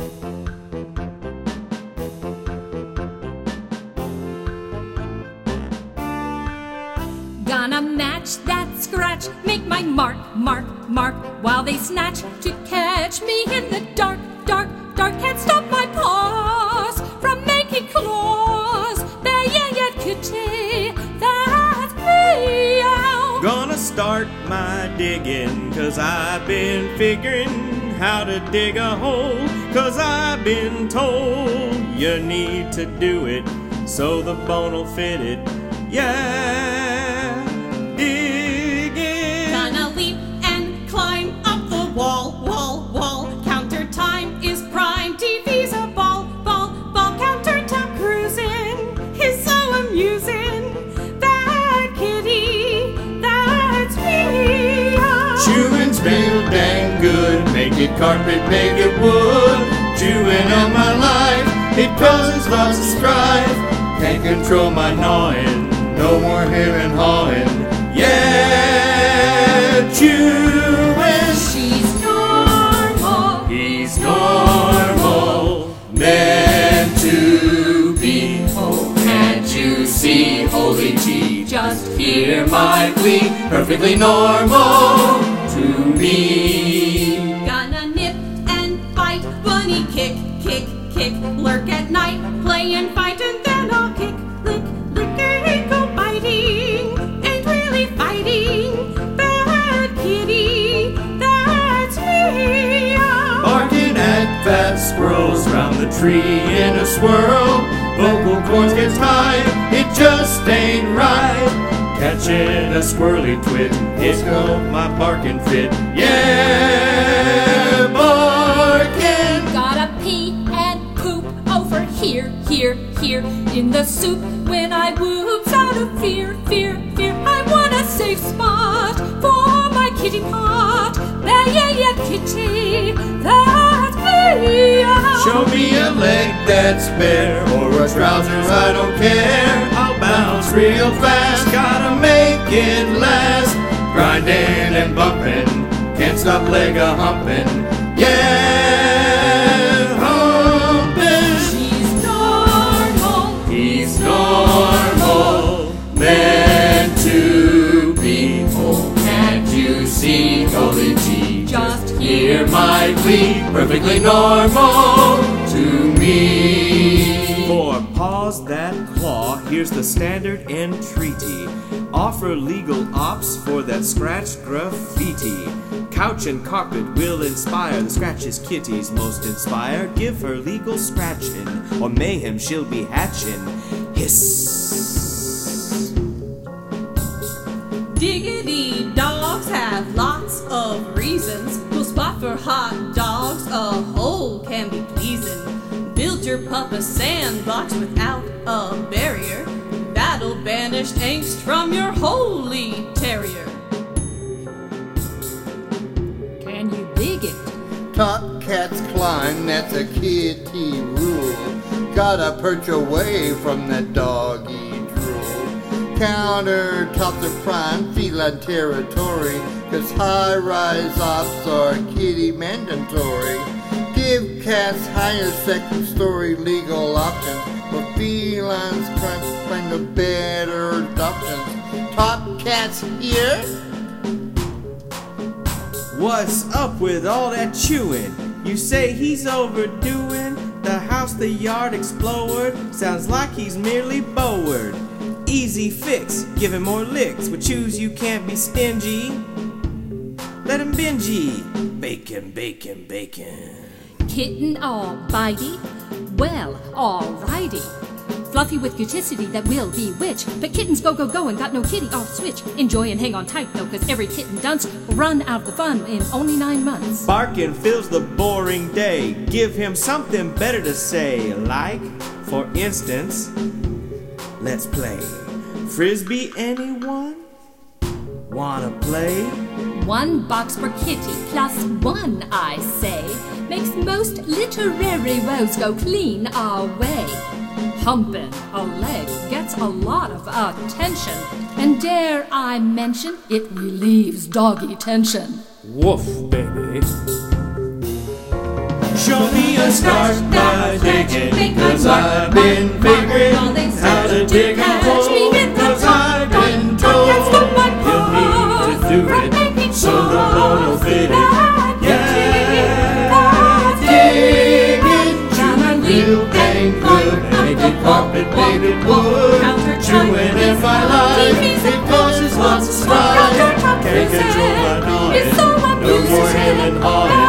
Gonna match that scratch, make my mark, mark, mark, while they snatch to catch me in the dark, dark, dark. Can't stop my paws from making claws. Bay kitty, that's meow. Gonna start my digging, 'cause I've been figuring how to dig a hole. 'Cause I've been told you need to do it so the bone will fit it. Yeah, digging. Gonna leap and climb up the wall, wall, wall. Counter time is prime. TV's a ball, ball, ball. Countertop cruising is so amusing. That kitty, that's me. Chewing's real dang good. Make it carpet, make it wood. Chewing on my life, it causes lots of strife. Can't control my gnawing, no more hemming and hawing. Yeah, chewing. She's normal. He's normal, meant to be. Oh, can't you see, holy tea? Just hear my plea, perfectly normal to me. Gonna nip and bite, bunny kick, kick, kick. Lurk at night, play and fight, and then I'll kick, lick, lick, and go biting. Ain't really fighting. Bad kitty, that's me. Barking at fat squirrels round the tree in a swirl. Vocal cords get tied, it just ain't right. Catching a squirrely twit, it's no my barking fit. Yeah, barking. Gotta pee and poop over here, here, here. In the soup when I whoops out of fear, fear, fear. I want a safe spot for my kitty pot. Yeah, kitty, that's me. Show me a leg that's bare or a trousers, I don't care. I'll bounce real fast, gotta make it last. Grinding and bumping, can't stop leg a humping. Yeah, humping. She's normal. He's normal, meant to be. Oh, can't you see, holy tea? Just Hear my plea, perfectly normal to me. For paws that claw, here's the standard entreaty. Offer legal ops for that scratch graffiti. Couch and carpet will inspire, the scratches kitties most inspire. Give her legal scratching, or mayhem she'll be hatching. Hiss. Diggity dogs have lots of reasons. We'll spot for hot dogs, a hole can be pleasing. Build your pup a sandbox without a barrier. That'll banish angst from your holy terrier. Can you dig it? Top cats climb, that's a kitty rule. Gotta perch away from that doggy drool. Countertops are prime feline territory, 'cause high-rise ops are kitty mandatory. Give cats higher second story legal options, but felines find the better options. Top cats here? What's up with all that chewing? You say he's overdoing? The house, the yard explored? Sounds like he's merely bored. Easy fix, give him more licks. With chews you can't be stingy. Let him bingy. Bacon, bacon, bacon. Kitten all bitey? Well, alrighty. Fluffy with cuticity that will bewitch. But kittens go, go, go and got no kitty off switch. Enjoy and hang on tight though, 'cause every kitten dunce will run out of the fun in only 9 months. Barking fills the boring day. Give him something better to say. Like, for instance, let's play Frisbee, anyone? Wanna play? 1 box per kitty plus 1, I say, makes most literary woes go clean our way. Humping a leg gets a lot of attention, and dare I mention, it relieves doggy tension. Woof, baby. Show me a gonna start by digging, 'cause I've been figuring how to dig a hole, 'cause I've been told you need to do it so the hole will fit it. Yeah, digging, chewing real dang good, making carpet, painted wood, chewing if I like, it causes lots of strife. Can't control my noise, no more healing on it.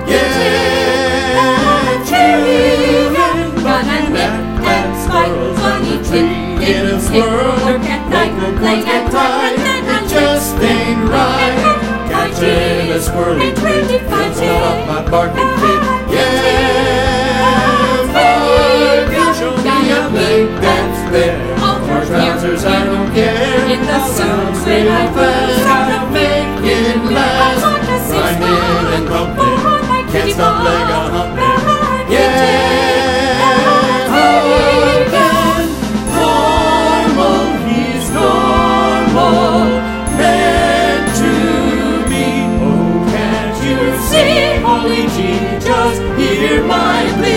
Yeah, chewing, running that squirrels on the tree in a swirl. Local boys get tired, it just ain't right. Catching a squirrely twig, fills up my barking fit. Yeah, barking, show me a leg that's bare. Or trousers, I don't care. In the suit when I fast, gotta make it last. Grinding and bumping, can't stop leg a humping. Yeah, Hogan, normal, he's normal, meant to be. Oh, can't you see, Holy G, just hear my plea.